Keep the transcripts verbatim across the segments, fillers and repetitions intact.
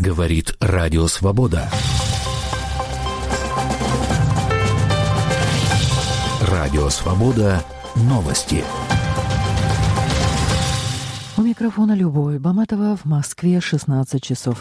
Говорит Радио Свобода. Радио Свобода. Новости. У микрофона Любовь Баматова. В Москве шестнадцать часов.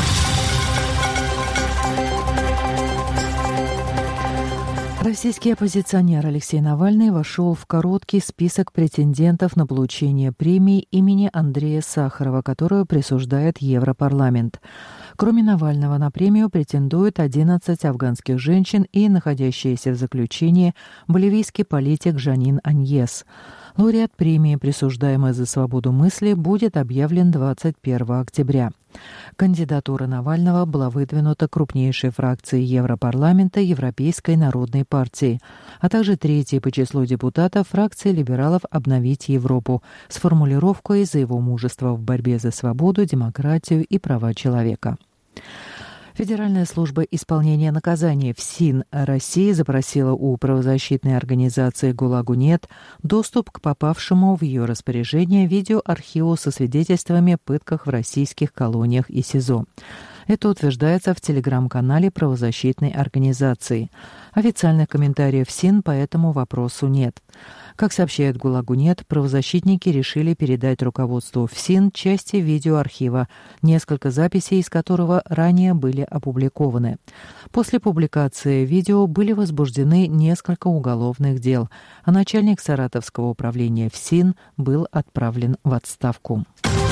Российский оппозиционер Алексей Навальный вошел в короткий список претендентов на получение премии имени Андрея Сахарова, которую присуждает Европарламент. Кроме Навального на премию претендуют одиннадцать афганских женщин и находящийся в заключении боливийский политик Жанин Аньес. Лауреат премии, присуждаемой за свободу мысли, будет объявлен двадцать первого октября. Кандидатура Навального была выдвинута крупнейшей фракцией Европарламента Европейской народной партии, а также третьей по числу депутатов фракции либералов «Обновить Европу» с формулировкой «за его мужество в борьбе за свободу, демократию и права человека». Федеральная служба исполнения наказаний ФСИН России запросила у правозащитной организации «ГУЛАГу нет» доступ к попавшему в ее распоряжение видеоархиву со свидетельствами о пытках в российских колониях и СИЗО. Это утверждается в телеграм-канале правозащитной организации. Официальных комментариев ФСИН по этому вопросу нет. Как сообщает ГУЛАГу нет, правозащитники решили передать руководству ФСИН части видеоархива, несколько записей из которого ранее были опубликованы. После публикации видео были возбуждены несколько уголовных дел, а начальник Саратовского управления ФСИН был отправлен в отставку.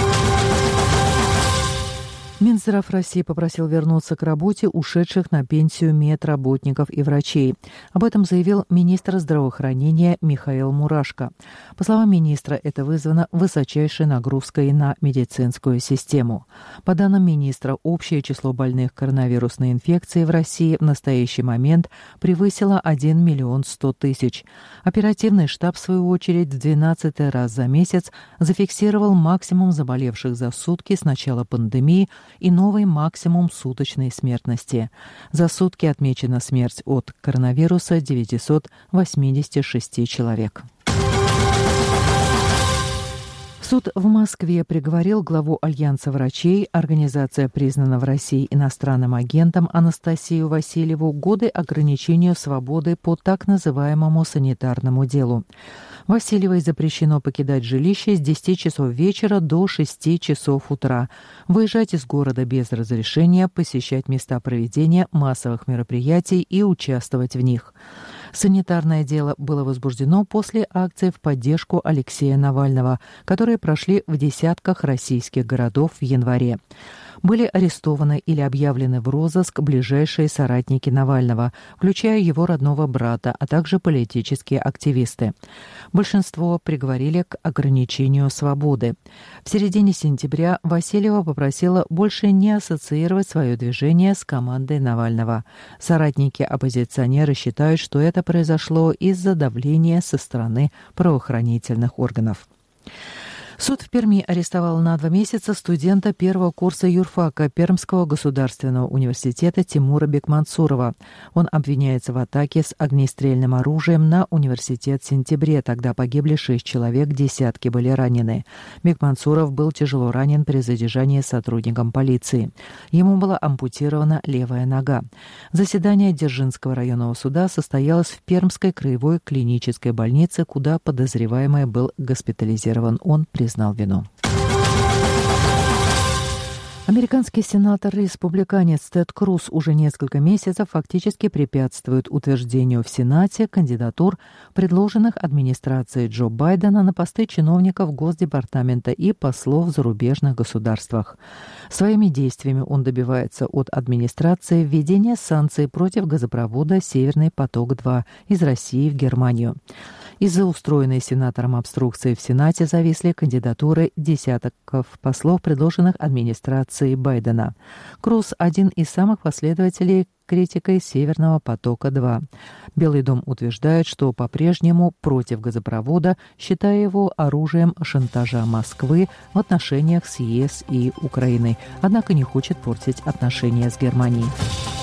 Минздрав России попросил вернуться к работе ушедших на пенсию медработников и врачей. Об этом заявил министр здравоохранения Михаил Мурашко. По словам министра, это вызвано высочайшей нагрузкой на медицинскую систему. По данным министра, общее число больных коронавирусной инфекцией в России в настоящий момент превысило один миллион сто тысяч. Оперативный штаб, в свою очередь, в двенадцатый раз за месяц зафиксировал максимум заболевших за сутки с начала пандемии и новый максимум суточной смертности. За сутки отмечена смерть от коронавируса девятьсот восемьдесят шесть человек. Суд в Москве приговорил главу Альянса врачей, организация признана в России иностранным агентом Анастасию Васильеву, годы ограничения свободы по так называемому санитарному делу. Васильевой запрещено покидать жилище с десяти часов вечера до шести часов утра, выезжать из города без разрешения, посещать места проведения массовых мероприятий и участвовать в них. Санитарное дело было возбуждено после акций в поддержку Алексея Навального, которые прошли в десятках российских городов в январе. Были арестованы или объявлены в розыск ближайшие соратники Навального, включая его родного брата, а также политические активисты. Большинство приговорили к ограничению свободы. В середине сентября Васильева попросила больше не ассоциировать свое движение с командой Навального. Соратники оппозиционера считают, что это произошло из-за давления со стороны правоохранительных органов. Суд в Перми арестовал на два месяца студента первого курса юрфака Пермского государственного университета Тимура Бекмансурова. Он обвиняется в атаке с огнестрельным оружием на университет в сентябре. Тогда погибли шесть человек, десятки были ранены. Бекмансуров был тяжело ранен при задержании сотрудником полиции. Ему была ампутирована левая нога. Заседание Дзержинского районного суда состоялось в Пермской краевой клинической больнице, куда подозреваемый был госпитализирован. Он признал знал вину. Американский сенатор-республиканец Тед Круз уже несколько месяцев фактически препятствует утверждению в Сенате кандидатур, предложенных администрацией Джо Байдена на посты чиновников Госдепартамента и послов в зарубежных государствах. Своими действиями он добивается от администрации введения санкций против газопровода «Северный поток-два» из России в Германию. Из-за устроенной сенатором обструкции в Сенате зависли кандидатуры десятков послов, предложенных администрацией Байдена. Круз – один из самых последователей критикой «Северного потока-два». Белый дом утверждает, что по-прежнему против газопровода, считая его оружием шантажа Москвы в отношениях с ЕС и Украиной, однако не хочет портить отношения с Германией.